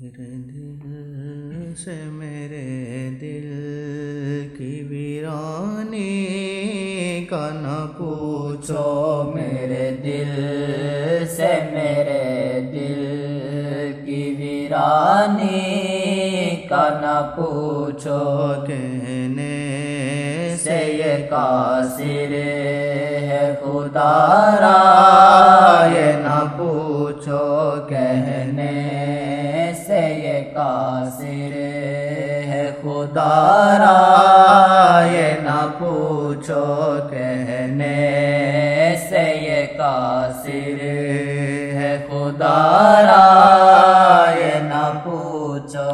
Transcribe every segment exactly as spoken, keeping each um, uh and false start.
میرے دل سے میرے دل کی ویرانی کا نہ پوچھو، میرے دل سے میرے دل کی ویرانی کا نہ پوچھو، کہنے سے یہ قاصر ہے خدا را یہ نہ پوچھو، کہنے سے یہ قاصر ہے خدا را یہ نہ پوچھو، کہنے سے یہ قاصر ہے خدا را یہ نہ پوچھو۔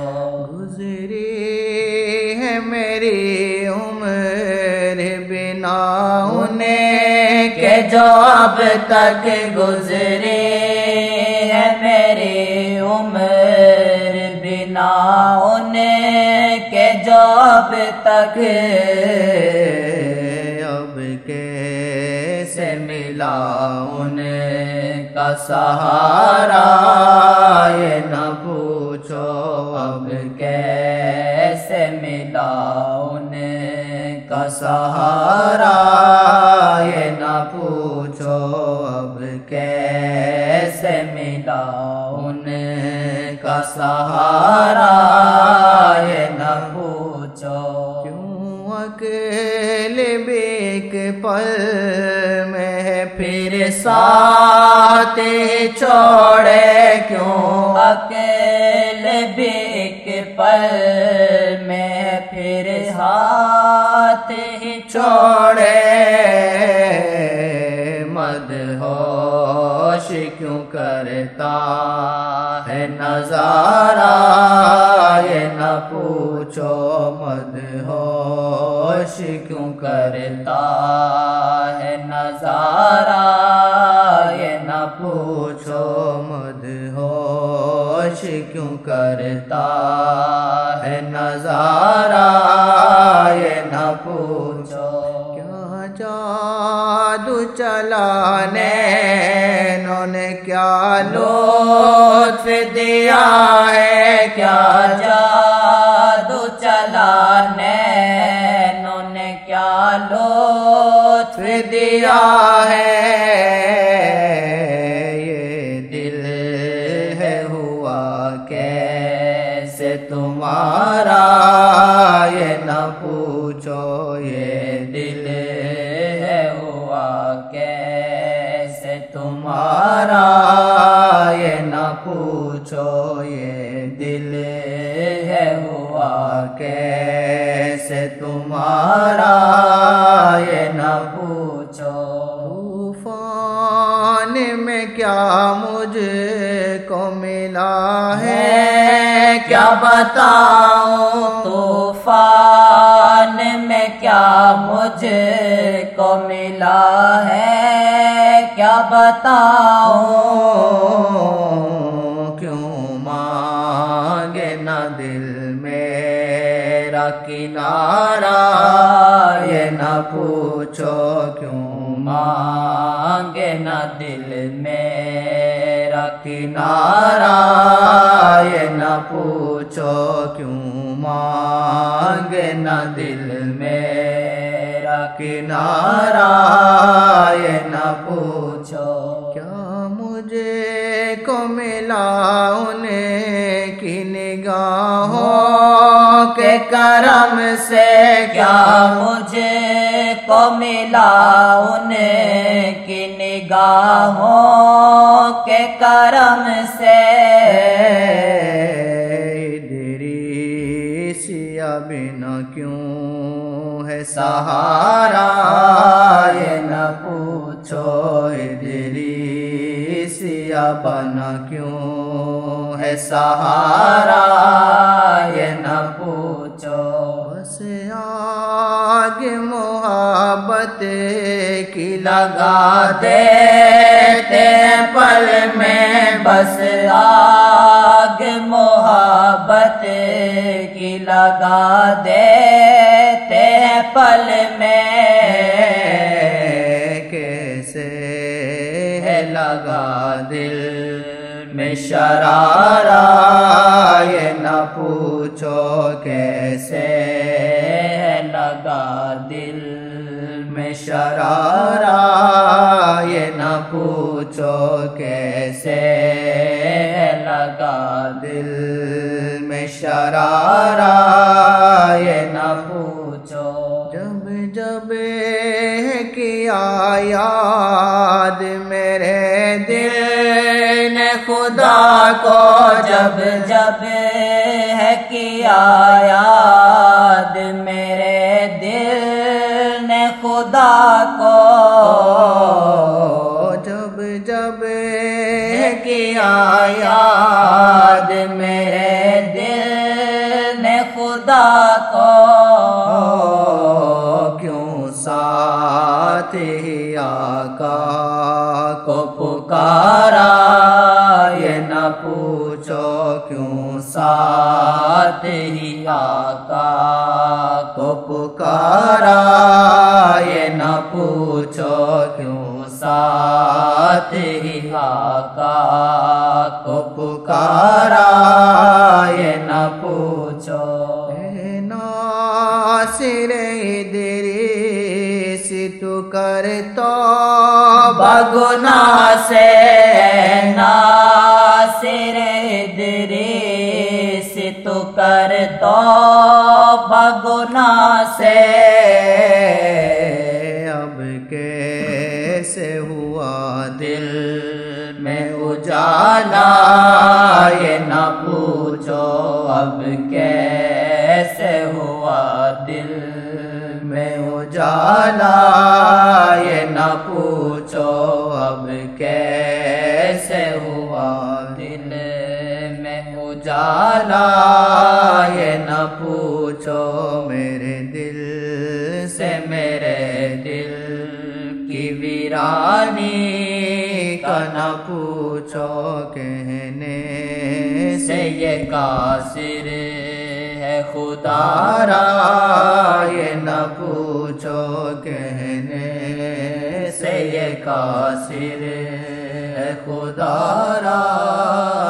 گزری ہے میری عمر بنا انہیں کہ جو اب تک گزری ہے میری عمر بنا انہیں کہ جو اب تک اب کیسے ملا ان کا سہارا یہ نہ پوچھو، اب کیسے ملا ان کا سہارا یہ نہ پوچھو، اب کیسے ملا ان کا سہارا یہ نہ پوچھو۔ کیوں اکیلے بیک پل میں پھر ساتھ چھوڑے، کیوں اکیلے بیک پل میں پھر ہاتھ ہی چھوڑے، مدہوش کیوں کرتا ہے نظارہ یہ نہ پوچھو، مدہوش کیوں کرتا ہے نظارہ یہ نہ پوچھو، مدہوش کیوں کرتا ہے نظارہ یہ نہ پوچھو۔ کیا جادو چلا نینوں نے، کیا لطف دیا ہے، کیا جادو چلا نینوں نے، کیا لطف دیا ہے، یہ دل ہے ہوا کیسے تمہارا یہ نہ پوچھو، یہ دل ہے ہوا کیسے تمہارا یہ نہ پوچھو، یہ دل ہے ہوا کیسے تمہارا یہ نہ پوچھو۔ طوفان میں کیا مجھ کو ملا ہے، کیا بتاؤں طوفان میں کیا مجھ کو ملا ہے، کیا بتاؤں، کیوں مانگے نہ دل میرا کنارہ یہ نہ پوچھو، کیوں مانگے نہ دل میرا کنارہ یہ نہ پوچھو، کیوں مانگے نہ دل میرا کنارہ یہ نہ پوچھو۔ کیا مجھے کو ملا انہیں کی نگاہوں کے کرم سے، کیا مجھے کو ملا ان کی نگاہوں کے کرم سے، ادریسیا بنا کیوں ہے سہارا یہ نہ پوچھو، ادریسیا بنا کیوں ہے سہارا یہ نہ پوچھو، بس آگ محبت کی لگا دیتے پل میں، بس آگ محبت کی لگا دیتے پل میں، کیسے ہے لگا دل میں شرارہ پوچھو کیسے لگا دل میں شرارہ، یہ نہ پوچھو کیسے لگا دل میں شرارہ، یہ نہ پوچھو جب جب کیا یاد میرے دل نے خدا کو، جب جب ہے کیا یاد میرے دل نے خدا کو، جب جب کیا یاد میرے دل نے خدا کو، کیوں ساتھ ہی آقا کو پکارا، یہ نہ پوچھو کیوں ساتھ ہی آقا کو پکارا، یہ نہ پوچھو کیوں ساتھ ہی آقا کو پکارا، یہ نہ پوچھو ناصر ادریس تو کر توبہ گناہ سے، ناصر ادریس تو کر توبہ گناہ سے، اب کیسے ہوا دل میں اجالا، یہ نہ پوچھو اب کیسے ہوا دل میں اجالا، یہ نہ پوچھو اب کیسے ہوا دل میں اجالا، یہ نہ پوچھو میرے دل سے میرے دل کی ویرانی کا نہ پوچھو، کہنے سے یہ قاصر ہے خدا را، یہ نہ پوچھو کہنے سے یہ قاصر ہے خدا را۔